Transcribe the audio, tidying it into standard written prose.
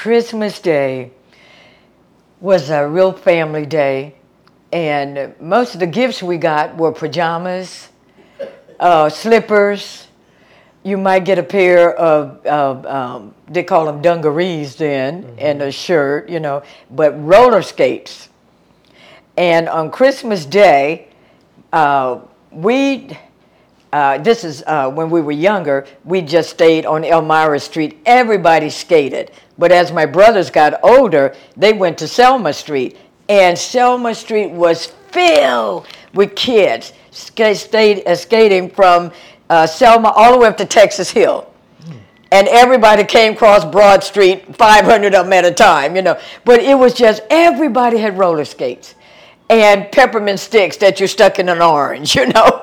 Christmas Day was a real family day, and most of the gifts we got were pajamas, slippers. You might get a pair of they call them dungarees then, and a shirt, but roller skates. And on Christmas Day, this is when we were younger, we just stayed on Elmira Street. Everybody skated. But as my brothers got older, they went to Selma Street. And Selma Street was filled with kids skating from Selma all the way up to Texas Hill. And everybody came across Broad Street, 500 of them at a time, But it was just, everybody had roller skates and peppermint sticks that you stuck in an orange,